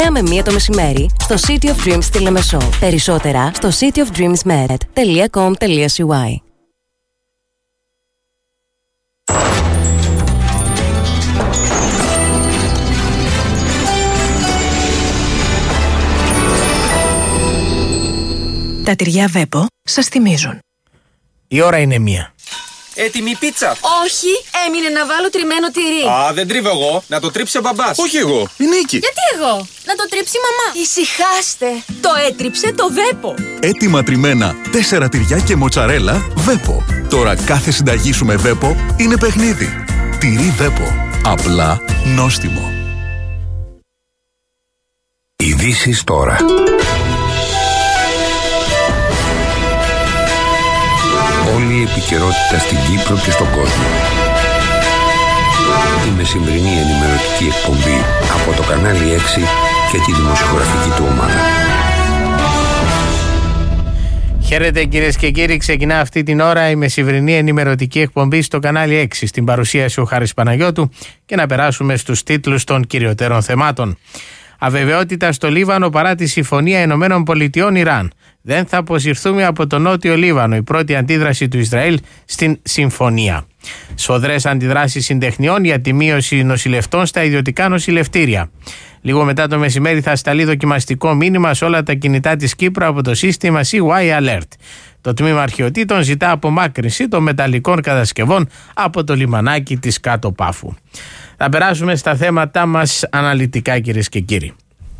με 1 το μεσημέρι στο City of Dreams στη Λεμεσό. Περισσότερα στο cityofdreamsmed.com.cy. Τα τυριά Βέπο σας θυμίζουν. Η ώρα είναι 1. Έτοιμη πίτσα. Όχι, έμεινε να βάλω τριμμένο τυρί. Α, δεν τρίβω εγώ. Να το τρίψει ο μπαμπάς. Όχι εγώ, η Νίκη. Γιατί εγώ? Να το τρίψει η μαμά. Ησυχάστε. Το έτριψε το Βέπο. Έτοιμα τριμμένα 4 τυριά και μοτσαρέλα Βέπο. Τώρα κάθε συνταγή σου με Βέπο είναι παιχνίδι. Τυρί Βέπο. Απλά νόστιμο. Ειδήσεις τώρα. Όλη η επικαιρότητα στην Κύπρο και στον κόσμο. Η μεσημβρινή ενημερωτική εκπομπή από το κανάλι 6 και τη δημοσιογραφική του ομάδα. Χαίρετε κυρίες και κύριοι, ξεκινά αυτή την ώρα η μεσημβρινή ενημερωτική εκπομπή στο κανάλι 6. Στην παρουσίαση ο Χάρης Παναγιώτου και να περάσουμε στους τίτλους των κυριωτέρων θεμάτων. Αβεβαιότητα στο Λίβανο παρά τη συμφωνία ΗΠΑ-Ιράν. Δεν θα αποσυρθούμε από το Νότιο Λίβανο. Η πρώτη αντίδραση του Ισραήλ στην συμφωνία. Σφοδρές αντιδράσεις συντεχνιών για τη μείωση νοσηλευτών στα ιδιωτικά νοσηλευτήρια. Λίγο μετά το μεσημέρι θα σταλεί δοκιμαστικό μήνυμα σε όλα τα κινητά της Κύπρου από το σύστημα CY Alert. Το τμήμα αρχαιοτήτων ζητά απομάκρυνση των μεταλλικών κατασκευών από το λιμανάκι της Κάτω Πάφου. Θα περάσουμε στα θέματα μας αναλυτικά, κυρίες και κύριοι.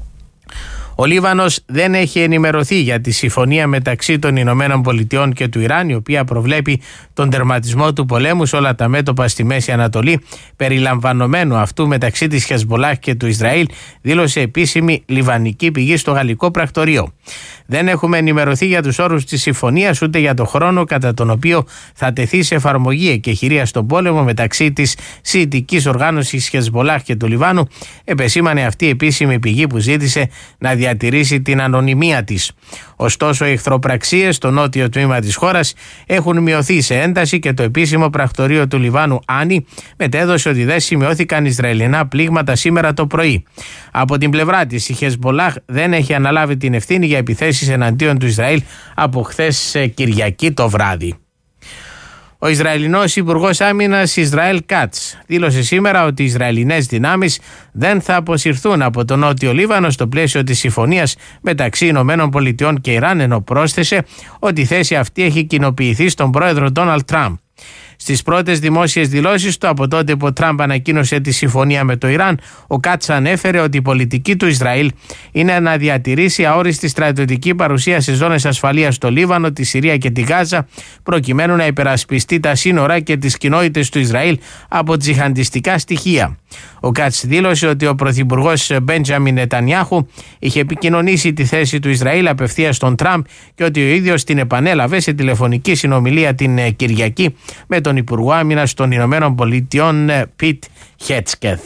Ο Λίβανος δεν έχει ενημερωθεί για τη συμφωνία μεταξύ των Ηνωμένων Πολιτειών και του Ιράν, η οποία προβλέπει τον τερματισμό του πολέμου σε όλα τα μέτωπα στη Μέση Ανατολή, περιλαμβανομένου αυτού μεταξύ της Χεσμπολάχ και του Ισραήλ, δήλωσε επίσημη λιβανική πηγή στο γαλλικό πρακτορείο. Δεν έχουμε ενημερωθεί για τους όρους της συμφωνίας ούτε για το χρόνο κατά τον οποίο θα τεθεί σε εφαρμογή εκεχηρία στον πόλεμο μεταξύ της σιητικής οργάνωσης Χεσμπολάχ και του Λιβάνου, επεσήμανε αυτή η επίσημη πηγή που ζήτησε να διατηρήσει την ανωνυμία της. Ωστόσο, οι εχθροπραξίες στο νότιο τμήμα της χώρας έχουν μειωθεί σε ένταση και το επίσημο πρακτορείο του Λιβάνου Άνι μετέδωσε ότι δεν σημειώθηκαν Ισραηλινά πλήγματα σήμερα το πρωί. Από την πλευρά της, η Χεσμπολάχ δεν έχει αναλάβει την ευθύνη για επιθέσεις εναντίον του Ισραήλ από χθες Κυριακή το βράδυ. Ο Ισραηλινός Υπουργός Άμυνας Ισραήλ Κάτς δήλωσε σήμερα ότι οι Ισραηλινές δυνάμεις δεν θα αποσυρθούν από το Νότιο Λίβανο στο πλαίσιο της συμφωνίας μεταξύ Ηνωμένων Πολιτειών και Ιράν, ενώ πρόσθεσε ότι η θέση αυτή έχει κοινοποιηθεί στον πρόεδρο Ντόναλντ Τραμπ. Στις πρώτες δημόσιες δηλώσεις του από τότε που ο Τραμπ ανακοίνωσε τη συμφωνία με το Ιράν, ο Κάτς ανέφερε ότι η πολιτική του Ισραήλ είναι να διατηρήσει αόριστη στρατιωτική παρουσία σε ζώνες ασφαλείας στο Λίβανο, τη Συρία και τη Γάζα, προκειμένου να υπερασπιστεί τα σύνορα και τις κοινότητες του Ισραήλ από τζιχαντιστικά στοιχεία. Ο Κάτς δήλωσε ότι ο πρωθυπουργός Μπέντζαμιν Νετανιάχου είχε επικοινωνήσει τη θέση του Ισραήλ απευθείας στον Τραμπ και ότι ο ίδιος την επανέλαβε σε τηλεφωνική συνομιλία την Κυριακή με τον Υπουργό Άμυνας των Ηνωμένων Πολιτειών Πιτ Χέτσκεθ.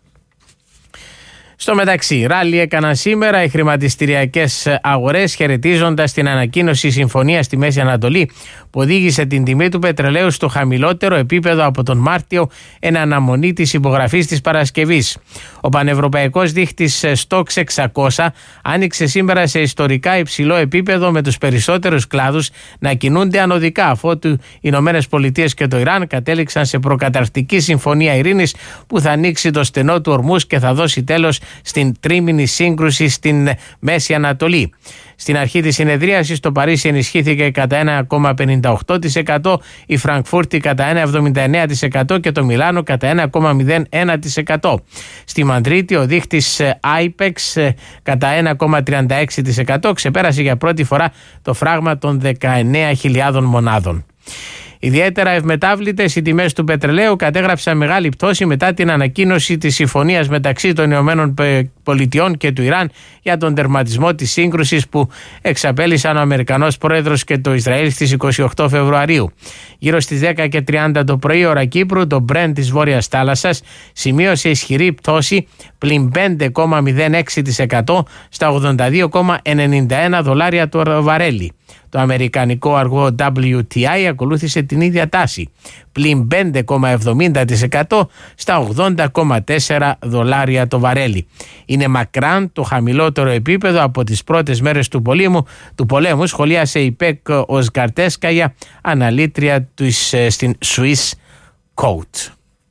Στο μεταξύ, ράλι έκαναν σήμερα οι χρηματιστηριακές αγορές χαιρετίζοντας την ανακοίνωση συμφωνίας στη Μέση Ανατολή που οδήγησε την τιμή του πετρελαίου στο χαμηλότερο επίπεδο από τον Μάρτιο εν αναμονή της υπογραφής της Παρασκευής. Ο πανευρωπαϊκός δείχτης Stoxx 600 άνοιξε σήμερα σε ιστορικά υψηλό επίπεδο με τους περισσότερους κλάδους να κινούνται ανωδικά, αφότου οι Ηνωμένες Πολιτείες και το Ιράν κατέληξαν σε προκαταρκτική συμφωνία ειρήνης που θα ανοίξει το στενό του Ορμούς και θα δώσει τέλος στην τρίμηνη σύγκρουση στην Μέση Ανατολή. Στην αρχή της συνεδρίασης το Παρίσι ενισχύθηκε κατά 1,58%, η Φραγκφούρτη κατά 1,79% και το Μιλάνο κατά 1,01%. Στη Μαδρίτη ο δείχτης IPEX κατά 1,36% ξεπέρασε για πρώτη φορά το φράγμα των 19.000 μονάδων. Ιδιαίτερα ευμετάβλητες οι τιμές του πετρελαίου κατέγραψαν μεγάλη πτώση μετά την ανακοίνωση της συμφωνίας μεταξύ των Ηνωμένων Πολιτειών και του Ιράν για τον τερματισμό της σύγκρουσης που εξαπέλυσαν ο Αμερικανός Πρόεδρος και το Ισραήλ στις 28 Φεβρουαρίου. Γύρω στις 10:30 το πρωί ώρα Κύπρου, το Brent της Βόρειας Θάλασσας σημείωσε ισχυρή πτώση πλην 5,06% στα $82,91 το βαρέλι. Το αμερικανικό αργό WTI ακολούθησε την ίδια τάση, πλην 5,70% στα $80,4 το βαρέλι. Είναι μακράν το χαμηλότερο επίπεδο από τις πρώτες μέρες του πολέμου, σχολίασε η Πεκ Οσγκαρτέσκαγια, αναλήτρια στην Swiss Coat.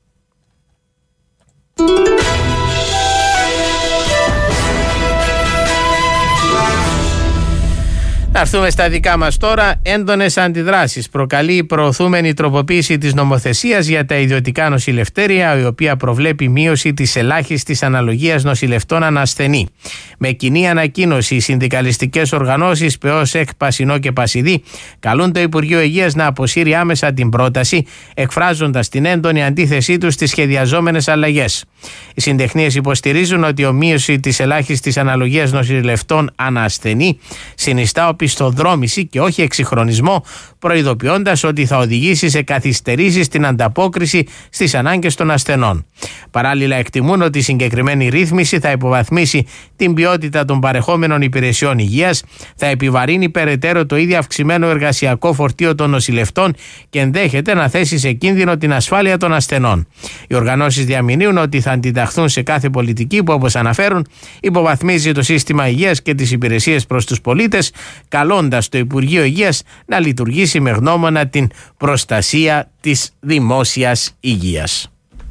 Να έρθουμε στα δικά μας τώρα. Έντονες αντιδράσεις προκαλεί η προωθούμενη τροποποίηση της νομοθεσίας για τα ιδιωτικά νοσηλευτέρια, η οποία προβλέπει μείωση της ελάχιστης αναλογίας νοσηλευτών ανά ασθενή. Με κοινή ανακοίνωση, οι συνδικαλιστικές οργανώσεις ΠΕΟΣ, Πασινό και Πασιδί καλούν το Υπουργείο Υγείας να αποσύρει άμεσα την πρόταση, εκφράζοντας την έντονη αντίθεσή τους στις σχεδιαζόμενες αλλαγές. Οι συντεχνίες υποστηρίζουν ότι η μείωση της ελάχιστης αναλογίας νοσηλευτών ανά ασθενή συνιστά οπισθοδρόμηση και όχι εξυγχρονισμό, προειδοποιώντας ότι θα οδηγήσει σε καθυστερήσεις στην ανταπόκριση στις ανάγκες των ασθενών. Παράλληλα, εκτιμούν ότι η συγκεκριμένη ρύθμιση θα υποβαθμίσει την ποιότητα των παρεχόμενων υπηρεσιών υγείας, θα επιβαρύνει περαιτέρω το ήδη αυξημένο εργασιακό φορτίο των νοσηλευτών και ενδέχεται να θέσει σε κίνδυνο την ασφάλεια των ασθενών. Οι οργανώσεις διαμηνύουν ότι θα αντιταχθούν σε κάθε πολιτική που, όπως αναφέρουν, υποβαθμίζει το σύστημα υγείας και τις υπηρεσίες προς τους πολίτες, καλώντας το Υπουργείο Υγείας να λειτουργήσει με γνώμονα την προστασία της δημόσιας υγείας.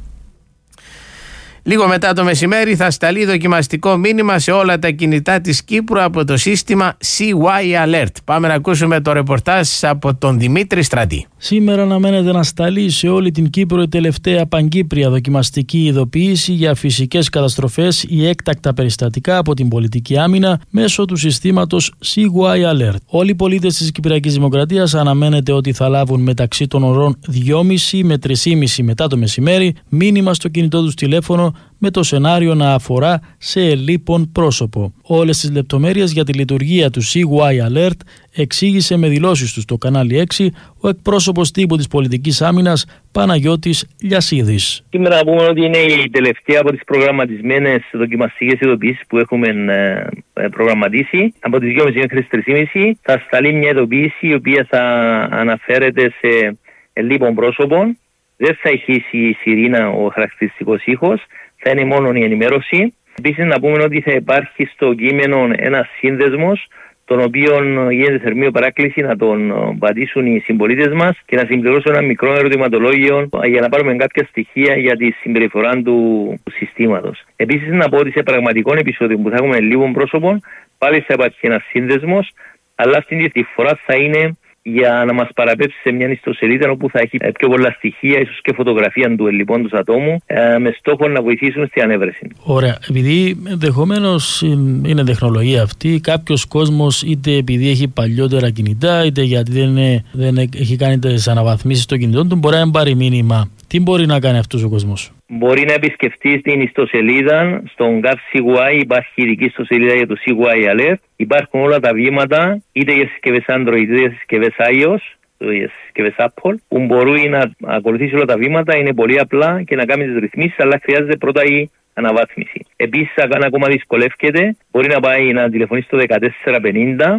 Λίγο μετά το μεσημέρι θα σταλεί δοκιμαστικό μήνυμα σε όλα τα κινητά της Κύπρου από το σύστημα CY Alert. Πάμε να ακούσουμε το ρεπορτάζ από τον Δημήτρη Στρατή. Σήμερα αναμένεται να σταλεί σε όλη την Κύπρο η τελευταία παγκύπρια δοκιμαστική ειδοποίηση για φυσικές καταστροφές ή έκτακτα περιστατικά από την πολιτική άμυνα μέσω του συστήματος CY Alert. Όλοι οι πολίτες της Κυπριακής Δημοκρατίας αναμένεται ότι θα λάβουν μεταξύ των ωρών 2.30 με 3.30 μετά το μεσημέρι μήνυμα στο κινητό τους τηλέφωνο με το σενάριο να αφορά σε ελίπων πρόσωπο. Όλες τις λεπτομέρειες για τη λειτουργία του CY Alert εξήγησε με δηλώσεις του στο κανάλι 6 ο εκπρόσωπος τύπου της πολιτικής άμυνας Παναγιώτης Λιασίδης. Σήμερα να πούμε ότι είναι η τελευταία από τις προγραμματισμένες δοκιμαστικές ειδοποιήσεις που έχουμε προγραμματίσει. Από τις 2.30 μέχρι τις 3.30 θα σταλεί μια ειδοποίηση η οποία θα αναφέρεται σε ελίπων πρόσωπων. Δεν θα ηχήσει η σιρήνα, ο χαρακτηριστικός ήχος, θα είναι μόνο η ενημέρωση. Επίσης να πούμε ότι θα υπάρχει στο κείμενο ένας σύνδεσμος, τον οποίο γίνεται θερμή παράκληση να τον πατήσουν οι συμπολίτες μας και να συμπληρώσουν ένα μικρό ερωτηματολόγιο για να πάρουμε κάποια στοιχεία για τη συμπεριφορά του συστήματος. Επίσης να πω ότι σε πραγματικό επεισόδιο που θα έχουμε λίγων πρόσωπων, πάλι θα υπάρχει ένας σύνδεσμος, αλλά αυτή τη φορά θα είναι για να μας παραπέψει σε μια ιστοσελίδα όπου θα έχει πιο πολλά στοιχεία, ίσως και φωτογραφία του ελλειπώντος ατόμου, με στόχο να βοηθήσουν στην ανέβρεση. Ωραία. Επειδή ενδεχομένως είναι τεχνολογία αυτή, κάποιος κόσμος είτε επειδή έχει παλιότερα κινητά, είτε γιατί δεν έχει κάνει τις αναβαθμίσεις στο κινητό του, μπορεί να πάρει μήνυμα. Τι μπορεί να κάνει αυτός ο κόσμος? Μπορεί να επισκεφτεί την ιστοσελίδα, στον GovCY υπάρχει ειδική ιστοσελίδα για το CY Alert. Υπάρχουν όλα τα βήματα, είτε για συσκευές Android είτε για συσκευές iOS, για συσκευές Apple, που μπορεί να ακολουθήσει όλα τα βήματα, είναι πολύ απλά και να κάνει τις ρυθμίσεις, αλλά χρειάζεται πρώτα η αναβάθμιση. Επίσης, αν ακόμα δυσκολεύεται, μπορεί να πάει να τηλεφωνήσει στο 1450,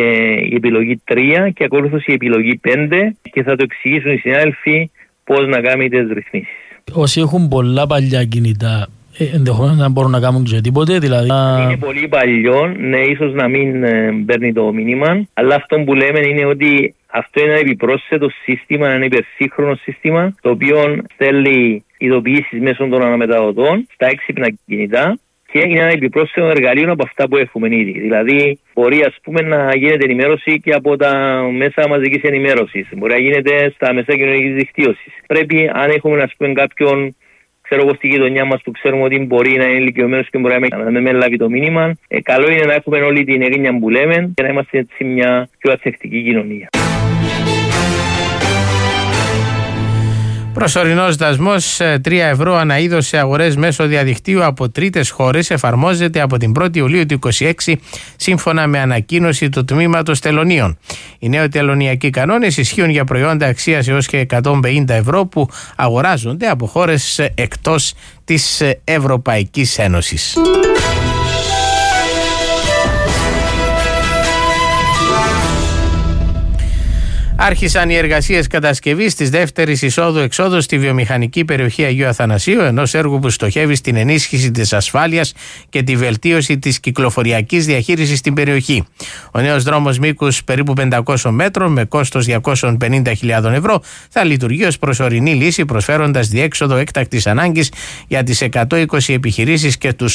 η επιλογή 3 και ακολούθως η επιλογή 5 και θα το εξηγήσουν οι συνάδελφοι πώς να κάνει τις ρυθμίσεις. Όσοι έχουν πολλά παλιά κινητά, ενδεχομένως να μπορούν να κάνουν και τίποτε, δηλαδή. Είναι πολύ παλιό, ναι, ίσως να μην παίρνει το μήνυμα, αλλά αυτό που λέμε είναι ότι αυτό είναι ένα επιπρόσθετο σύστημα, ένα υπερσύγχρονο σύστημα, το οποίο στέλνει ειδοποιήσεις μέσω των αναμεταδοτών στα έξυπνα κινητά και είναι ένα επιπρόσθετο εργαλείο από αυτά που έχουμε ήδη. Δηλαδή, μπορεί ας πούμε να γίνεται ενημέρωση και από τα μέσα μαζικής ενημέρωσης, μπορεί να γίνεται στα μέσα κοινωνικής δικτύωσης. Πρέπει, αν έχουμε ας πούμε κάποιον, ξέρω εγώ στη γειτονιά μας που ξέρουμε ότι μπορεί να είναι ηλικιωμένος και μπορεί να μην λάβει το μήνυμα, καλό είναι να έχουμε όλη την εγγένεια που λέμε και να είμαστε έτσι μια πιο αθεκτική κοινωνία. Προσωρινός δασμός 3 ευρώ ανά είδος σε αγορές μέσω διαδικτύου από τρίτες χώρες εφαρμόζεται από την 1η Ιουλίου του 2026 σύμφωνα με ανακοίνωση του Τμήματος Τελωνίων. Οι νέοι τελωνιακοί κανόνες ισχύουν για προϊόντα αξίας έως και 150 ευρώ που αγοράζονται από χώρες εκτός της Ευρωπαϊκής Ένωσης. Άρχισαν οι εργασίες κατασκευής της δεύτερης εισόδου-εξόδου στη βιομηχανική περιοχή Αγίου Αθανασίου, ενός έργου που στοχεύει στην ενίσχυση της ασφάλειας και τη βελτίωση της κυκλοφοριακής διαχείρισης στην περιοχή. Ο νέος δρόμος μήκους περίπου 500 μέτρων με κόστος 250.000 ευρώ θα λειτουργεί ως προσωρινή λύση, προσφέροντας διέξοδο έκτακτης ανάγκης για τις 120 επιχειρήσεις και τους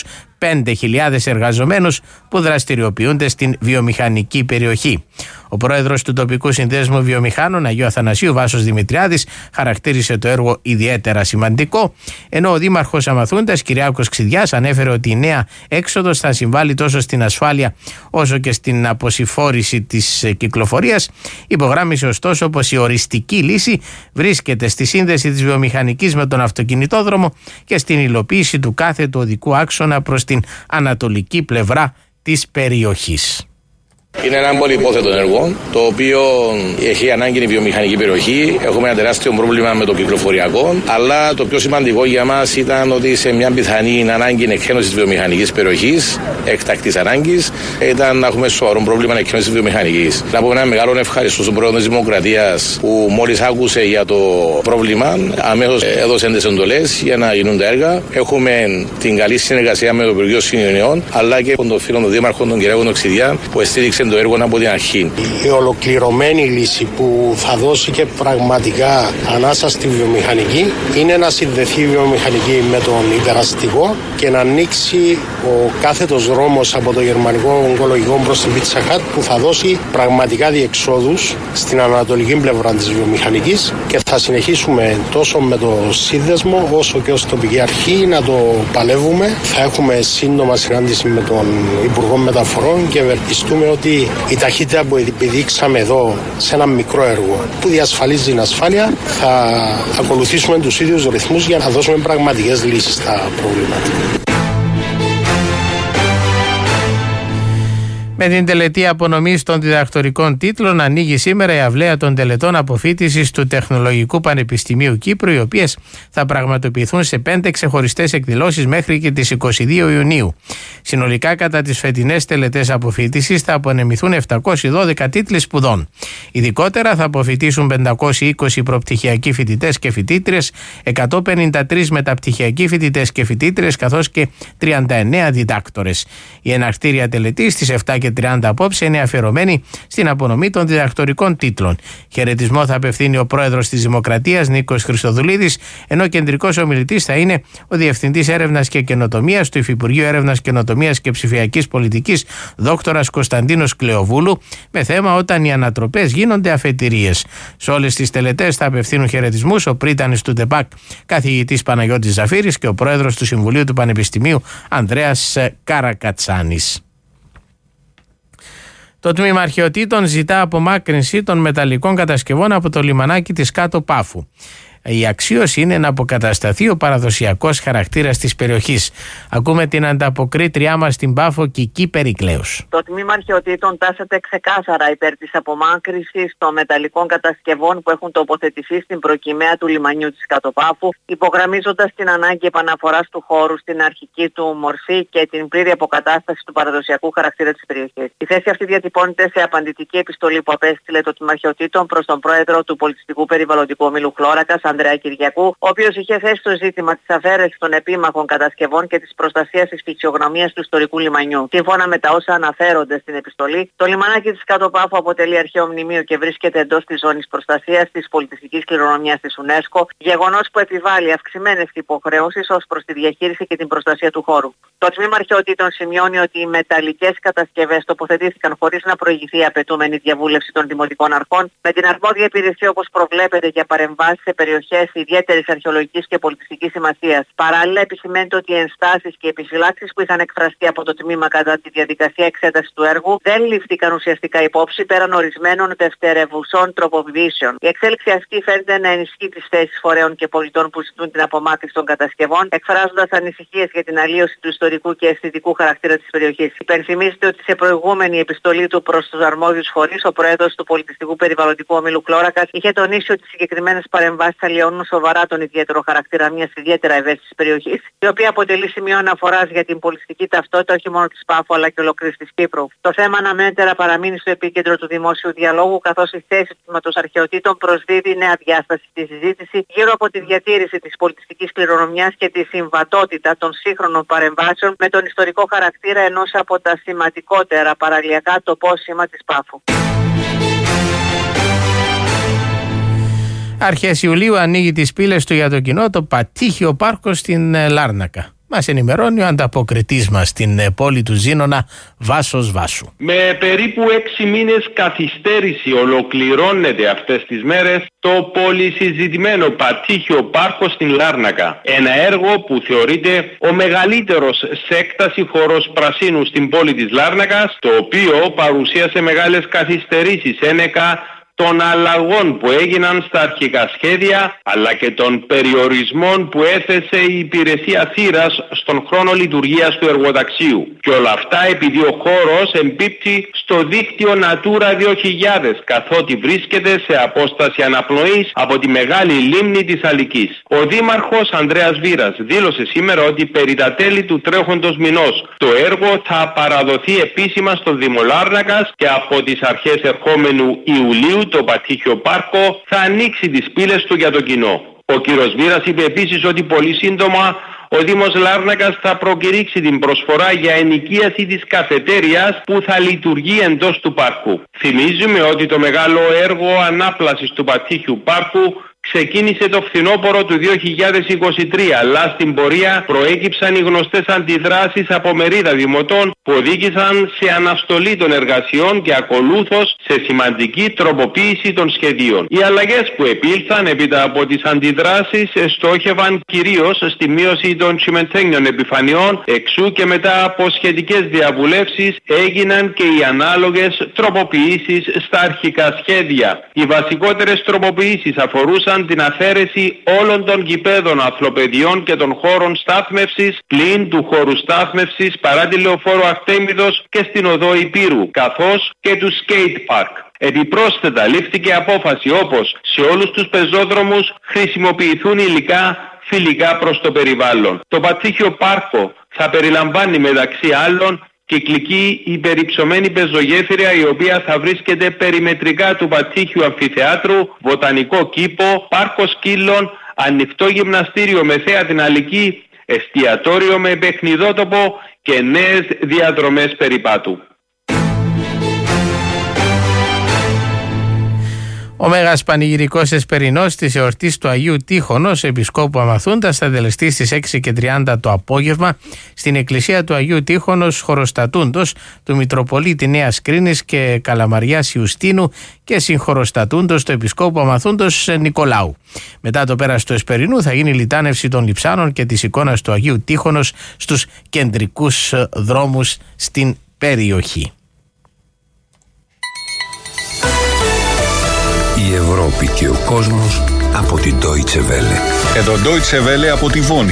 5.000 εργαζομένους που δραστηριοποιούνται στην βιομηχανική περιοχή. Ο πρόεδρος του τοπικού συνδέσμου βιομηχάνων Αγίου Αθανασίου, Βάσος Δημητριάδης, χαρακτήρισε το έργο ιδιαίτερα σημαντικό, ενώ ο δήμαρχος Αμαθούντας, Κυριάκος Ξιδιάς, ανέφερε ότι η νέα έξοδος θα συμβάλλει τόσο στην ασφάλεια όσο και στην αποσυφόρηση της κυκλοφορίας. Υπογράμμισε ωστόσο πως η οριστική λύση βρίσκεται στη σύνδεση της βιομηχανικής με τον αυτοκινητόδρομο και στην υλοποίηση του κάθετου οδικού άξονα προς την ανατολική πλευρά της περιοχής. Είναι ένα πολυπόθετο έργο, το οποίο έχει ανάγκη η βιομηχανική περιοχή. Έχουμε ένα τεράστιο πρόβλημα με το κυκλοφοριακό. Αλλά το πιο σημαντικό για μας ήταν ότι σε μια πιθανή ανάγκη εκκένωσης της βιομηχανικής περιοχής, έκτακτης ανάγκης, ήταν να έχουμε σοβαρό πρόβλημα εκκένωσης της βιομηχανικής. Να πούμε ένα μεγάλο ευχαριστώ στον πρόεδρο της Δημοκρατίας που μόλις άκουσε για το πρόβλημα, αμέσως έδωσε τις εντολές για να γίνουν τα έργα. Έχουμε την καλή συνεργασία με το Υπουργείο Συγκοινωνιών, αλλά και τον φίλο του Δήμαρχο, τον κ. Ξιδιά, που στήριξε το έργο από την αρχή. Η ολοκληρωμένη λύση που θα δώσει και πραγματικά ανάσα στη βιομηχανική είναι να συνδεθεί η βιομηχανική με τον υπεραστικό και να ανοίξει ο κάθετος δρόμος από το γερμανικό ογκολογικό προς την Πίτσα Χατ, που θα δώσει πραγματικά διεξόδους στην ανατολική πλευρά της βιομηχανικής, και θα συνεχίσουμε τόσο με το σύνδεσμο όσο και ως τοπική αρχή να το παλεύουμε. Θα έχουμε σύντομα συνάντηση με τον Υπουργό Μεταφορών και ευελπιστούμε ότι η ταχύτητα που επιδείξαμε εδώ σε ένα μικρό έργο που διασφαλίζει την ασφάλεια, θα ακολουθήσουμε τους ίδιους ρυθμούς για να δώσουμε πραγματικές λύσεις στα προβλήματα. Με την τελετή απονομής των διδακτορικών τίτλων ανοίγει σήμερα η αυλαία των τελετών αποφοίτησης του Τεχνολογικού Πανεπιστημίου Κύπρου, οι οποίες θα πραγματοποιηθούν σε 5 ξεχωριστές εκδηλώσεις μέχρι και τις 22 Ιουνίου. Συνολικά, κατά τις φετινές τελετές αποφοίτησης θα απονεμηθούν 712 τίτλοι σπουδών. Ειδικότερα θα αποφοιτήσουν 520 προπτυχιακοί φοιτητές και φοιτήτριες, 153 μεταπτυχιακοί φοιτητές και φοιτήτριες, καθώς και 39 διδάκτορες. Η εναρκτήρια τελετή στις 7:30 απόψε είναι αφιερωμένη στην απονομή των διδακτορικών τίτλων. Χαιρετισμό θα απευθύνει ο πρόεδρος της Δημοκρατίας, Νίκος Χριστοδουλίδης, ενώ κεντρικός ομιλητής θα είναι ο Διευθυντής Έρευνας και Καινοτομίας του Υφυπουργείου Έρευνας, Καινοτομίας και Ψηφιακής Πολιτικής, Δόκτορας Κωνσταντίνος Κλεοβούλου, με θέμα «Όταν οι ανατροπές γίνονται αφετηρίες». Σε όλες τις τελετές θα απευθύνουν χαιρετισμούς ο πρίτανης του ΤΕΠΑΚ, καθηγητής Παναγιώτης Ζαφύρης, και ο πρόεδρος του Συμβουλίου του Πανεπιστημίου, Ανδρέας Καρακατσάνης. Το Τμήμα Αρχαιοτήτων ζητά απομάκρυνση των μεταλλικών κατασκευών από το λιμανάκι της Κάτω Πάφου. Η αξίωση είναι να αποκατασταθεί ο παραδοσιακός χαρακτήρας της περιοχής. Ακούμε την ανταποκρίτριά μας στην Πάφο, Κική Περικλέους. Το Τμήμα Αρχαιοτήτων τάσσεται ξεκάθαρα υπέρ της απομάκρυνσης των μεταλλικών κατασκευών που έχουν τοποθετηθεί στην προκυμαία του λιμανιού της Κάτω Πάφου, υπογραμμίζοντας την ανάγκη επαναφοράς του χώρου στην αρχική του μορφή και την πλήρη αποκατάσταση του παραδοσιακού χαρακτήρα της περιοχής. Η θέση αυτή διατυπώνεται σε απαντητική επιστολή που απέστειλε το Τμήμα Αρχαιοτήτων προς τον πρόεδρο του Πολιτιστικού Περιβαλλοντικού Ομίλου Χλώρακας, Ανδρέα Κυριακού, ο οποίος είχε θέσει το ζήτημα της αφαίρεσης των επίμαχων κατασκευών και της προστασίας της φυσιογνωμίας του ιστορικού λιμανιού. Σύμφωνα με τα όσα αναφέρονται στην επιστολή, το λιμανάκι της Κάτω Πάφου αποτελεί αρχαίο μνημείο και βρίσκεται εντός της ζώνης προστασίας της πολιτιστικής κληρονομιάς της UNESCO, γεγονός που επιβάλλει αυξημένες υποχρεώσεις ως προς τη διαχείριση και την προστασία του χώρου. Το Τμήμα Αρχαιοτήτων σημειώνει ότι οι μεταλλικές κατασκευές τοποθετήθηκαν χωρίς να προηγηθεί η απαιτούμενη διαβούλευση των δημοτικών αρχών, με την αρμόδια υπηρεσία όπως προβλέπεται για παρεμβάσεις σε περιοχές ιδιαίτερης αρχαιολογικής και πολιτιστικής σημασίας. Παράλληλα, επισημαίνεται ότι οι ενστάσεις και επιφυλάξεις που είχαν εκφραστεί από το τμήμα κατά τη διαδικασία εξέτασης του έργου δεν λήφθηκαν ουσιαστικά υπόψη πέραν ορισμένων δευτερευουσών τροποποιήσεων. Η εξέλιξη αυτή φαίνεται να ενισχύει τις θέσεις φορέων και πολιτών που ζητούν την απομάκρυνση των κατασκευών, εκφράζοντας ανησυχίες για την αλλίωση του ιστορικού και αισθητικού χαρακτήρα της περιοχής. Υπενθυμίζεται ότι σε προηγούμενη επιστολή του προς τους αρμόδιους φορείς, ο πρόεδρος του Πολιτιστικού Περιβαλλοντικού Ομίλου Χλώρακας είχε τονίσει ότι συγκεκριμένες παρεμβάσεις αλλοιώνουν σοβαρά τον ιδιαίτερο χαρακτήρα μιας ιδιαίτερα ευαίσθητης περιοχής, η οποία αποτελεί σημείο αναφοράς για την πολιτιστική ταυτότητα όχι μόνο της Πάφου αλλά και ολοκλήρης της Κύπρου. Το θέμα αναμένεται να παραμείνει στο επίκεντρο του δημόσιου διαλόγου, καθώς η θέση του τμήματος αρχαιοτήτων προσδίδει νέα διάσταση στη συζήτηση γύρω από τη διατήρηση της πολιτιστικής κληρονομιάς και τη συμβατότητα των σύγχρονων παρεμβάσεων με τον ιστορικό χαρακτήρα ενός από τα σημαντικότερα παραλιακά τοπόσημα της Πάφου. Αρχές Ιουλίου ανοίγει τις πύλες του για το κοινό το Πατήχιο Πάρκο στην Λάρνακα. Μας ενημερώνει ο ανταποκριτής μας στην πόλη του Ζήνονα, Βάσος Βάσου. Με περίπου 6 μήνες καθυστέρηση ολοκληρώνεται αυτές τις μέρες το πολυσυζητημένο Πατήχιο Πάρκο στην Λάρνακα. Ένα έργο που θεωρείται ο μεγαλύτερος σε έκταση χώρος πρασίνου στην πόλη της Λάρνακας, το οποίο παρουσίασε μεγάλες καθυστερήσεις ένεκα των αλλαγών που έγιναν στα αρχικά σχέδια, αλλά και των περιορισμών που έθεσε η υπηρεσία θύρας στον χρόνο λειτουργίας του εργοταξίου. Και όλα αυτά επειδή ο χώρος εμπίπτει στο δίκτυο Natura 2000, καθότι βρίσκεται σε απόσταση αναπνοής από τη μεγάλη λίμνη της Αλικής. Ο Δήμαρχος Ανδρέας Βήρας δήλωσε σήμερα ότι περί τα τέλη του τρέχοντος μηνός το έργο θα παραδοθεί επίσημα στο Δήμο Λάρνακας και από τις αρχές ερχόμενου Ιουλίου το Πατήχιο Πάρκο θα ανοίξει τις πύλες του για το κοινό. Ο κύριος Βήρας είπε επίσης ότι πολύ σύντομα ο Δήμος Λάρνακας θα προκηρύξει την προσφορά για ενοικίαση της καφετέριας που θα λειτουργεί εντός του πάρκου. Θυμίζουμε ότι το μεγάλο έργο ανάπλασης του Πατήχιου Πάρκου ξεκίνησε το φθινόπωρο του 2023, αλλά στην πορεία προέκυψαν οι γνωστές αντιδράσεις από μερίδα δημοτών που οδήγησαν σε αναστολή των εργασιών και ακολούθως σε σημαντική τροποποίηση των σχεδίων. Οι αλλαγές που επήλθαν έπειτα από τις αντιδράσεις στόχευαν κυρίως στη μείωση των τσιμεντένιων επιφανειών, εξού και μετά από σχετικές διαβουλεύσεις έγιναν και οι ανάλογες τροποποιήσεις στα αρχικά σχέδια. Οι βασικότερες τροποποιήσεις αφορούσαν την αφαίρεση όλων των γηπέδων αθλοπαιδιών και των χώρων στάθμευσης πλην του χώρου στάθμευσης παρά τη λεωφόρο Αρτέμιδος και στην οδό Υπήρου, καθώς και του skate park. Επιπρόσθετα λήφθηκε απόφαση όπως σε όλους τους πεζόδρομους χρησιμοποιηθούν υλικά φιλικά προς το περιβάλλον. Το Πατήχιο Πάρκο θα περιλαμβάνει μεταξύ άλλων κυκλική υπερυψωμένη πεζογέφυρα η οποία θα βρίσκεται περιμετρικά του Πατήχιου Αμφιθεάτρου, βοτανικό κήπο, πάρκο σκύλων, ανοιχτό γυμναστήριο με θέα την Αλική, εστιατόριο με παιχνιδότοπο και νέες διαδρομές περιπάτου. Ο Μέγας Πανηγυρικός Εσπερινός της εορτής του Αγίου Τύχωνος Επισκόπου Αμαθούντας θα τελεστεί στις 6:30 το απόγευμα στην εκκλησία του Αγίου Τύχωνος Χοροστατούντος του Μητροπολίτη Νέας Κρίνης και Καλαμαριάς Ιουστίνου και συγχοροστατούντος του Επισκόπου Αμαθούντος Νικολάου. Μετά το πέρας του Εσπερινού θα γίνει λιτάνευση των λειψάνων και της εικόνας του Αγίου Τύχωνος στους κεντρικούς δρόμους στην περιοχή. Η Ευρώπη και ο κόσμος από την Deutsche Welle. Εδώ Deutsche Welle από τη Βόνη.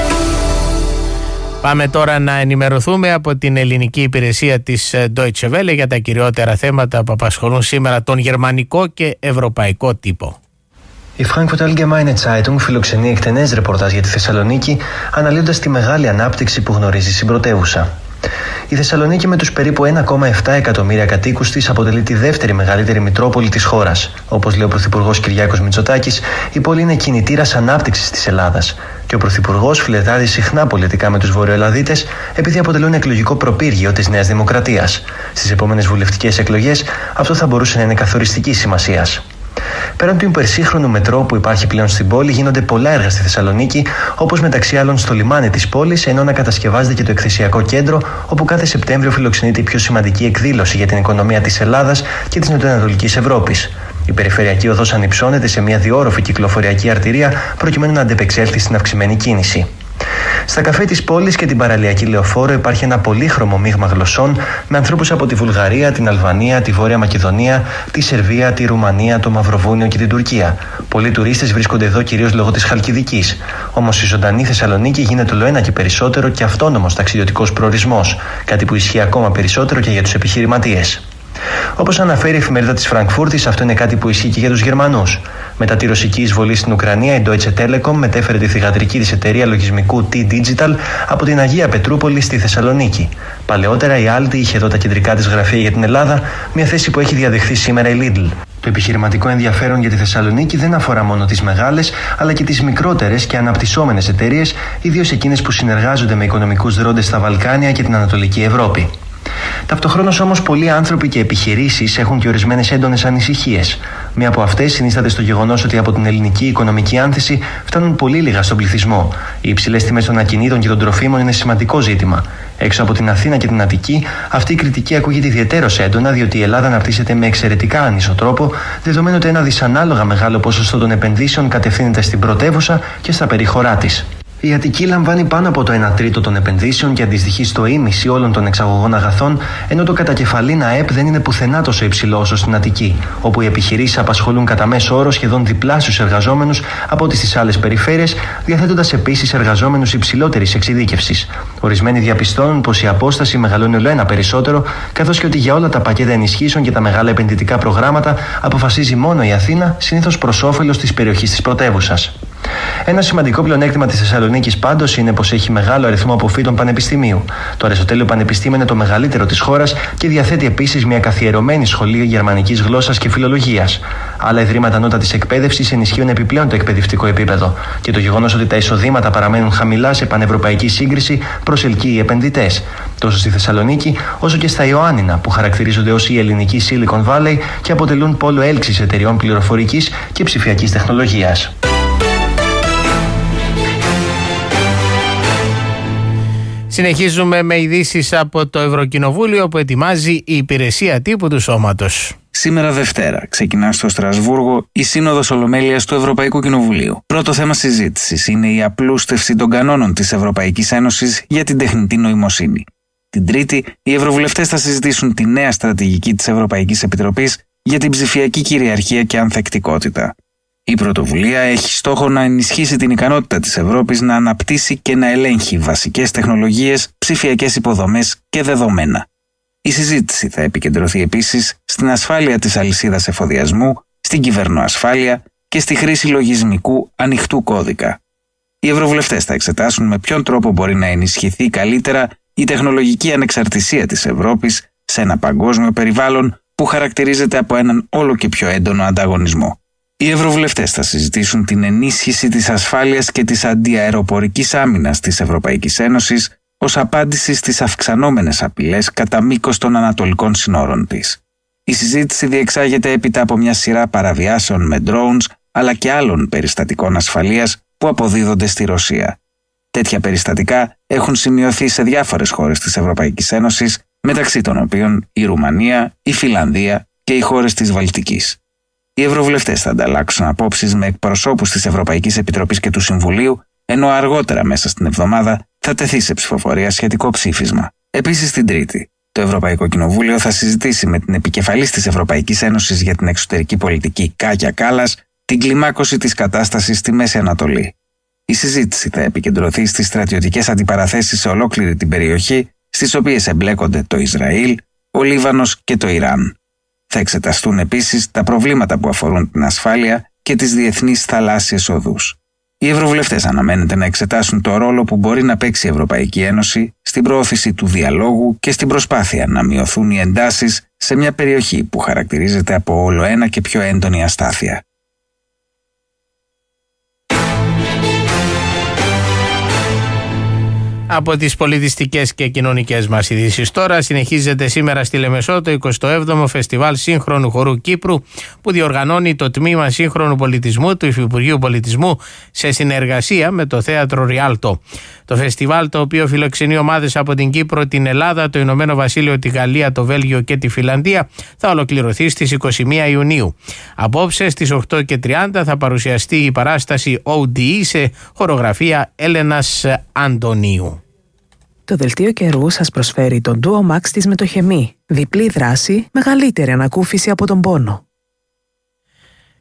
Πάμε τώρα να ενημερωθούμε από την ελληνική υπηρεσία της Deutsche Welle για τα κυριότερα θέματα που απασχολούν σήμερα τον γερμανικό και ευρωπαϊκό τύπο. Η Frankfurter Allgemeine Zeitung φιλοξενεί εκτενές ρεπορτάζ για τη Θεσσαλονίκη, αναλύοντας τη μεγάλη ανάπτυξη που γνωρίζει στην πρωτεύουσα. Η Θεσσαλονίκη με τους περίπου 1,7 εκατομμύρια κατοίκους της αποτελεί τη δεύτερη μεγαλύτερη μητρόπολη της χώρας. Όπως λέει ο Πρωθυπουργός Κυριάκος Μητσοτάκης, η πόλη είναι κινητήρας ανάπτυξης της Ελλάδας. Και ο Πρωθυπουργός φιλετάρει συχνά πολιτικά με τους Βορειοελλαδίτες, επειδή αποτελούν εκλογικό προπύργιο της Νέας Δημοκρατίας. Στις επόμενες βουλευτικές εκλογές αυτό θα μπορούσε να είναι καθοριστικής σημασίας. Πέραν του υπερσύγχρονου μετρό που υπάρχει πλέον στην πόλη, γίνονται πολλά έργα στη Θεσσαλονίκη, όπως μεταξύ άλλων στο λιμάνι της πόλης, ενώ να κατασκευάζεται και το εκθεσιακό κέντρο, όπου κάθε Σεπτέμβριο φιλοξενείται η πιο σημαντική εκδήλωση για την οικονομία της Ελλάδας και της Νοτιοανατολικής Ευρώπης. Η περιφερειακή οδός ανυψώνεται σε μια διόρροφη κυκλοφοριακή αρτηρία, προκειμένου να αντεπεξέλθει στην αυξημένη κίνηση. Στα καφέ της πόλης και την παραλιακή λεωφόρο υπάρχει ένα πολύχρωμο μείγμα γλωσσών με ανθρώπους από τη Βουλγαρία, την Αλβανία, τη Βόρεια Μακεδονία, τη Σερβία, τη Ρουμανία, το Μαυροβούνιο και την Τουρκία. Πολλοί τουρίστες βρίσκονται εδώ κυρίως λόγω της Χαλκιδικής. Όμως η ζωντανή Θεσσαλονίκη γίνεται ολοένα και περισσότερο και αυτόνομος ταξιδιωτικός προορισμός, κάτι που ισχύει ακόμα περισσότερο και για τους επιχειρηματίες. Όπως αναφέρει η εφημερίδα της Φραγκφούρτης, αυτό είναι κάτι που ισχύει και για τους Γερμανούς. Μετά τη ρωσική εισβολή στην Ουκρανία, η Deutsche Telekom μετέφερε τη θυγατρική της εταιρεία λογισμικού T-Digital από την Αγία Πετρούπολη στη Θεσσαλονίκη. Παλαιότερα η Aldi είχε εδώ τα κεντρικά της γραφεία για την Ελλάδα, μια θέση που έχει διαδεχθεί σήμερα η Lidl. Το επιχειρηματικό ενδιαφέρον για τη Θεσσαλονίκη δεν αφορά μόνο τις μεγάλες, αλλά και τις μικρότερες και αναπτυσσόμενες εταιρείες, ιδίως εκείνες που συνεργάζονται με οικονομικούς δρόντες στα Βαλκάνια και την Ανατολική Ευρώπη. Ταυτοχρόνως όμως, πολλοί άνθρωποι και επιχειρήσεις έχουν και ορισμένες έντονες ανησυχίες. Μία από αυτές συνίσταται στο γεγονός ότι από την ελληνική οικονομική άνθηση φτάνουν πολύ λίγα στον πληθυσμό. Οι υψηλές τιμές των ακινήτων και των τροφίμων είναι σημαντικό ζήτημα. Έξω από την Αθήνα και την Αττική, αυτή η κριτική ακούγεται ιδιαιτέρως έντονα, διότι η Ελλάδα αναπτύσσεται με εξαιρετικά άνισο τρόπο, δεδομένου ότι ένα δυσανάλογα μεγάλο ποσοστό των επενδύσεων κατευθύνεται στην πρωτεύουσα και στα περιχωρά της. Η Αττική λαμβάνει πάνω από το 1 τρίτο των επενδύσεων και αντιστοιχεί στο ίμιση όλων των εξαγωγών αγαθών, ενώ το κατακεφαλήν ΑΕΠ δεν είναι πουθενά τόσο υψηλό όσο στην Αττική, όπου οι επιχειρήσεις απασχολούν κατά μέσο όρο σχεδόν διπλάσιους εργαζόμενους από ό,τι στις άλλες περιφέρειες, διαθέτοντας επίσης εργαζόμενους υψηλότερης εξειδίκευσης. Ορισμένοι διαπιστώνουν πως η απόσταση μεγαλώνει όλο ένα περισσότερο, καθώς και ότι για όλα τα πακέτα ενισχύσεων και τα μεγάλα επενδυτικά προγράμματα αποφασίζει μόνο η Αθήνα, συνήθως προς όφελος της περιοχής της πρωτεύουσας. Ένα σημαντικό πλεονέκτημα της Θεσσαλονίκης πάντως είναι πως έχει μεγάλο αριθμό αποφύτων πανεπιστημίου. Το Αριστοτέλειο Πανεπιστήμιο είναι το μεγαλύτερο της χώρας και διαθέτει επίσης μια καθιερωμένη σχολή γερμανικής γλώσσας και φιλολογίας. Άλλα ιδρύματα ανώτατης εκπαίδευσης ενισχύουν επιπλέον το εκπαιδευτικό επίπεδο και το γεγονός ότι τα εισοδήματα παραμένουν χαμηλά σε πανευρωπαϊκή σύγκριση προσελκύει επενδυτές. Τόσο στη Θεσσαλονίκη όσο και στα Ιωάννινα, που χαρακτηρίζονται ως η ελληνική Silicon Valley και αποτελούν πόλο έλξης εταιριών πληροφορικής και ψηφιακής τεχνολογίας. Συνεχίζουμε με ειδήσεις από το Ευρωκοινοβούλιο που ετοιμάζει η υπηρεσία τύπου του Σώματος. Σήμερα Δευτέρα ξεκινά στο Στρασβούργο η Σύνοδος Ολομέλειας του Ευρωπαϊκού Κοινοβουλίου. Πρώτο θέμα συζήτησης είναι η απλούστευση των κανόνων της Ευρωπαϊκής Ένωσης για την τεχνητή νοημοσύνη. Την Τρίτη, οι ευρωβουλευτές θα συζητήσουν τη νέα στρατηγική της Ευρωπαϊκής Επιτροπής για την ψηφιακή κυριαρχία και ανθεκτικότητα. Η πρωτοβουλία έχει στόχο να ενισχύσει την ικανότητα της Ευρώπης να αναπτύσσει και να ελέγχει βασικές τεχνολογίες, ψηφιακές υποδομές και δεδομένα. Η συζήτηση θα επικεντρωθεί επίσης στην ασφάλεια της αλυσίδας εφοδιασμού, στην κυβερνοασφάλεια και στη χρήση λογισμικού ανοιχτού κώδικα. Οι ευρωβουλευτές θα εξετάσουν με ποιον τρόπο μπορεί να ενισχυθεί καλύτερα η τεχνολογική ανεξαρτησία της Ευρώπης σε ένα παγκόσμιο περιβάλλον που χαρακτηρίζεται από έναν όλο και πιο έντονο ανταγωνισμό. Οι ευρωβουλευτές θα συζητήσουν την ενίσχυση της ασφάλειας και της αντιαεροπορικής άμυνας της Ευρωπαϊκής Ένωσης ως απάντηση στις αυξανόμενες απειλές κατά μήκος των ανατολικών συνόρων της. Η συζήτηση διεξάγεται έπειτα από μια σειρά παραβιάσεων με drones αλλά και άλλων περιστατικών ασφαλείας που αποδίδονται στη Ρωσία. Τέτοια περιστατικά έχουν σημειωθεί σε διάφορες χώρες της Ευρωπαϊκής Ένωσης, μεταξύ των οποίων η Ρουμανία, η Φινλανδία και οι χώρες της Βαλτικής. Οι ευρωβουλευτές θα ανταλλάξουν απόψεις με εκπροσώπους της Ευρωπαϊκής Επιτροπής και του Συμβουλίου, ενώ αργότερα μέσα στην εβδομάδα θα τεθεί σε ψηφοφορία σχετικό ψήφισμα. Επίσης, την Τρίτη, το Ευρωπαϊκό Κοινοβούλιο θα συζητήσει με την επικεφαλής της Ευρωπαϊκής Ένωσης για την εξωτερική πολιτική, Κάγια Κάλλας, την κλιμάκωση της κατάστασης στη Μέση Ανατολή. Η συζήτηση θα επικεντρωθεί στις στρατιωτικές αντιπαραθέσεις σε ολόκληρη την περιοχή, στις οποίες εμπλέκονται το Ισραήλ, ο Λίβανος και το Ιράν. Θα εξεταστούν επίσης τα προβλήματα που αφορούν την ασφάλεια και τις διεθνείς θαλάσσιες οδούς. Οι ευρωβουλευτές αναμένεται να εξετάσουν το ρόλο που μπορεί να παίξει η Ευρωπαϊκή Ένωση στην προώθηση του διαλόγου και στην προσπάθεια να μειωθούν οι εντάσεις σε μια περιοχή που χαρακτηρίζεται από όλο ένα και πιο έντονη αστάθεια. Από τις πολιτιστικές και κοινωνικές μας ειδήσεις τώρα, συνεχίζεται σήμερα στη Λεμεσό το 27ο Φεστιβάλ Σύγχρονου Χορού Κύπρου που διοργανώνει το Τμήμα Σύγχρονου Πολιτισμού του Υφυπουργείου Πολιτισμού σε συνεργασία με το Θέατρο Ριάλτο. Το φεστιβάλ, το οποίο φιλοξενεί ομάδες από την Κύπρο, την Ελλάδα, το Ηνωμένο Βασίλειο, τη Γαλλία, το Βέλγιο και τη Φιλανδία, θα ολοκληρωθεί στις 21 Ιουνίου. Απόψε στις 8:30 θα παρουσιαστεί η παράσταση ODE σε χορογραφία Έλενας Αντωνίου. Το δελτίο καιρού σας προσφέρει τον Duo Max της Μετοχεμή. Διπλή δράση, μεγαλύτερη ανακούφιση από τον πόνο.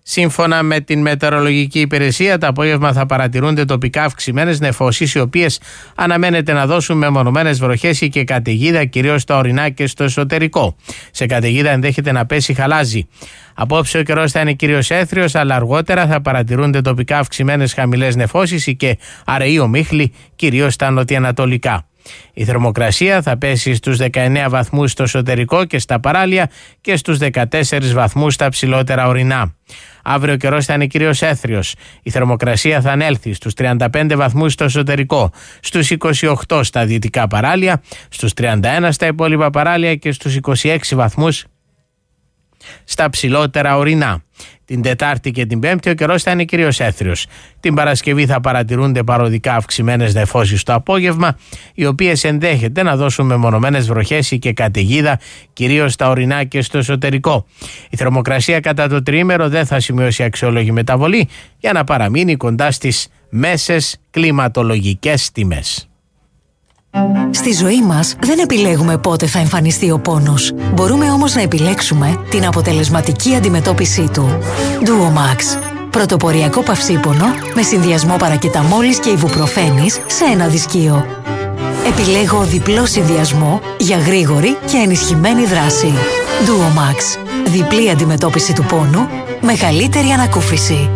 Σύμφωνα με την μετεωρολογική υπηρεσία, το απόγευμα θα παρατηρούνται τοπικά αυξημένες νεφώσεις, οι οποίες αναμένεται να δώσουν μεμονωμένες βροχές ή και καταιγίδα, κυρίως στα ορεινά και στο εσωτερικό. Σε καταιγίδα ενδέχεται να πέσει χαλάζι. Απόψε ο καιρός θα είναι κυρίως έθριος, αλλά αργότερα θα παρατηρούνται τοπικά αυξημένες χαμηλές νεφώσεις ή και αραιοί ομίχλοι, κυρίως στα νοτιοανατολικά. Η θερμοκρασία θα πέσει στους 19 βαθμούς στο εσωτερικό και στα παράλια και στους 14 βαθμούς στα ψηλότερα ορεινά. Αύριο ο καιρός θα είναι κυρίως έθριος. Η θερμοκρασία θα ανέλθει στους 35 βαθμούς στο εσωτερικό, στους 28 στα δυτικά παράλια, στους 31 στα υπόλοιπα παράλια και στους 26 βαθμούς στα ψηλότερα ορεινά. Την Τετάρτη και την Πέμπτη ο καιρός θα είναι κυρίως έθριος. Την Παρασκευή θα παρατηρούνται παροδικά αυξημένες νεφώσεις το απόγευμα, οι οποίες ενδέχεται να δώσουν μεμονωμένες βροχές ή και καταιγίδα, κυρίως στα ορεινά και στο εσωτερικό. Η θερμοκρασία κατά το τριήμερο δεν θα σημειώσει αξιόλογη μεταβολή για να παραμείνει κοντά στις μέσες κλιματολογικές τιμές. Στη ζωή μας δεν επιλέγουμε πότε θα εμφανιστεί ο πόνος. Μπορούμε όμως να επιλέξουμε την αποτελεσματική αντιμετώπιση του. Duomax. Πρωτοποριακό παυσίπονο με συνδυασμό παρακεταμόλης και ιβουπροφένης σε ένα δυσκείο. Επιλέγω διπλό συνδυασμό για γρήγορη και ενισχυμένη δράση. Duomax. Διπλή αντιμετώπιση του πόνου, μεγαλύτερη ανακούφιση.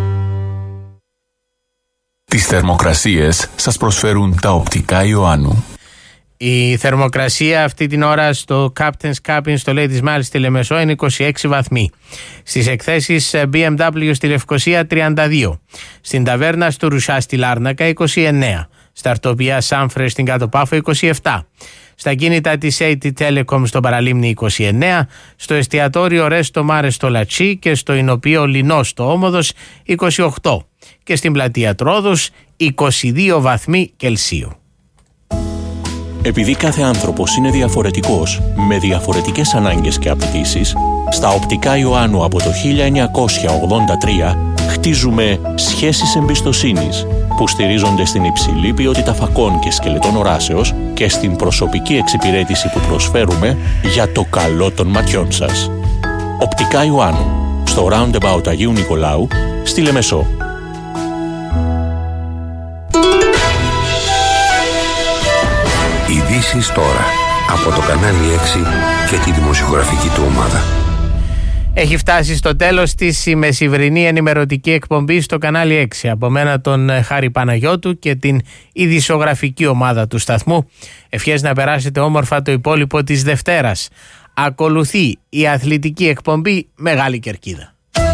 Τις θερμοκρασίες σας προσφέρουν τα οπτικά Ιωάννου. Η θερμοκρασία αυτή την ώρα στο Captain's Cabin στο Ladies Mile στη Λεμεσό είναι 26 βαθμοί. Στις εκθέσεις BMW στη Λευκοσία 32. Στην ταβέρνα στο Ρουσά στη Λάρνακα 29. Στα αρτοπία Σάμφρε στην Κάτω Πάφο 27. Στα κίνητα της AT Telecom στο Παραλίμνη 29. Στο εστιατόριο Resto Mare στο Λατσί και στο Ινοπείο Λινό στο Όμοδος 28. Και στην πλατεία Τρόδους 22 βαθμοί Κελσίου. Επειδή κάθε άνθρωπος είναι διαφορετικός, με διαφορετικές ανάγκες και απαιτήσεις, στα οπτικά Ιωάννου από το 1983 χτίζουμε σχέσεις εμπιστοσύνης που στηρίζονται στην υψηλή ποιότητα φακών και σκελετών οράσεως και στην προσωπική εξυπηρέτηση που προσφέρουμε για το καλό των ματιών σας. Οπτικά Ιωάννου, στο Roundabout Αγίου Νικολάου, στη Λεμεσό. Ειδήσεις τώρα από το κανάλι 6 και τη δημοσιογραφική του ομάδα. Έχει φτάσει στο τέλος της η μεσημβρινή ενημερωτική εκπομπή στο κανάλι 6. Από μένα τον Χάρη Παναγιώτου και την ειδησιογραφική ομάδα του σταθμού. Ευχές να περάσετε όμορφα το υπόλοιπο της Δευτέρας. Ακολουθεί η αθλητική εκπομπή Μεγάλη Κερκίδα.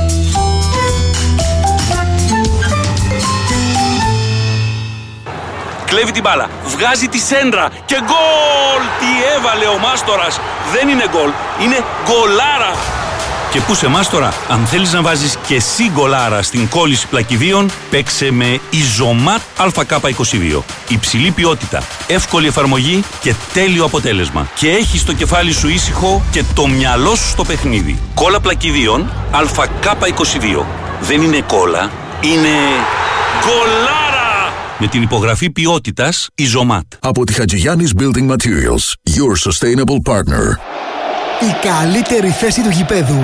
Κλέβει την μπάλα, βγάζει τη σέντρα και γκολ! Τι έβαλε ο Μάστορας! Δεν είναι γκολ, είναι γκολάρα! Και πού σε Μάστορα, αν θέλεις να βάζεις και εσύ γκολάρα στην κόλληση πλακιδίων, παίξε με Ιζωμάτ ΑΚ22. Υψηλή ποιότητα, εύκολη εφαρμογή και τέλειο αποτέλεσμα. Και έχεις το κεφάλι σου ήσυχο και το μυαλό σου στο παιχνίδι. Κόλλα πλακιδίων ΑΚ22. Δεν είναι κόλλα, είναι γκολάρα! Με την υπογραφή ποιότητας Ιζωμάτ. Από τη Χατζηγιάννης Building Materials, your sustainable partner. Η καλύτερη θέση του γηπέδου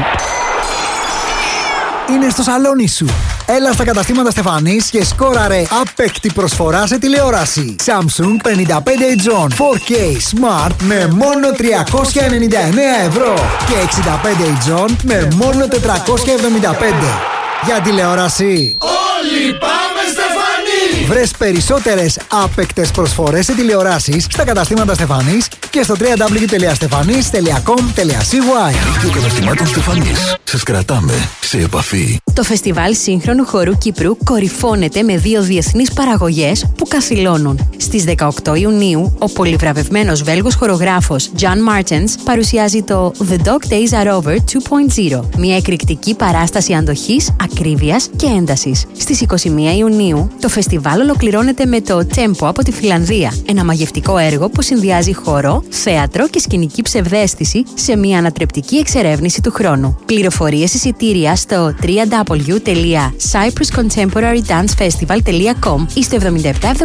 είναι στο σαλόνι σου. Έλα στα καταστήματα Στεφανής και σκόραρε άπεκτη προσφορά σε τηλεόραση. Samsung 55 inch 4K Smart με μόνο 399 ευρώ και 65 inch με μόνο 475. Για τηλεόραση όλοι πάμε Στεφανή! Βρες περισσότερες άπεκτες προσφορές σε τηλεοράσεις στα καταστήματα Στεφανής και στο www.stefanis.com.cy. Δίκτυο καταστημάτων Στεφανής. Σας κρατάμε σε επαφή. Το Φεστιβάλ Σύγχρονου Χορού Κύπρου κορυφώνεται με 2 διεθνείς παραγωγές που καθυλώνουν. Στις 18 Ιουνίου, ο πολυβραβευμένος Βέλγος χορογράφος John Martens παρουσιάζει το The Dog Days Are Over 2.0, μια εκρηκτική παράσταση αντοχής, ακρίβειας και έντασης. Στις 21 Ιουνίου, το φεστιβάλ ολοκληρώνεται με το Tempo από τη Φιλανδία, ένα μαγευτικό έργο που συνδυάζει χορό, θέατρο και σκηνική ψευδαίσθηση σε μια ανατρεπτική εξερεύνηση του χρόνου. Πληροφορίες εισιτήρια στο www.cypruscontemporarydancefestival.com ή στο 7777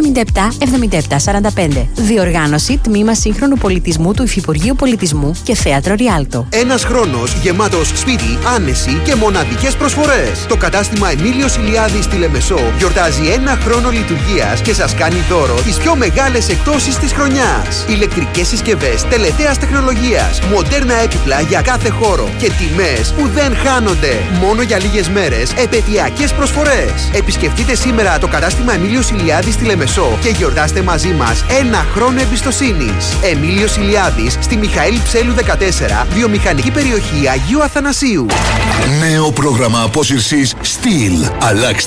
7745. Διοργάνωση Τμήμα Σύγχρονου Πολιτισμού του Υφυπουργείου Πολιτισμού και Θέατρο Ριάλτο. Ένας χρόνος γεμάτος σπίτι, άνεση και μοναδικές προσφορές. Το κατάστημα Εμίλιος Ηλιάδης στη Λεμεσό γιορτάζει 1 χρόνο λειτουργίας και σας κάνει δώρο τις πιο μεγάλες εκπτώσεις της χρονιάς. Ηλεκτρικές συσκευές τελευταίας τεχνολογίας, μοντέρνα έπιπλα για κάθε χώρο και τιμές που δεν χάνονται. Μόνο για λίγες μέρες επαιτειακές προσφορές. Επισκεφτείτε σήμερα το κατάστημα Εμίλιος Ηλιάδης στη Λεμεσό και γιορτάστε μαζί μας 1 χρόνο εμπιστοσύνης. Εμίλιος Ηλιάδης στη Μιχαήλ Ψέλου 14, βιομηχανική περιοχή Αγίου Αθανασίου. Νέο πρόγραμμα απόσυρσης Steel. Αλλάξτε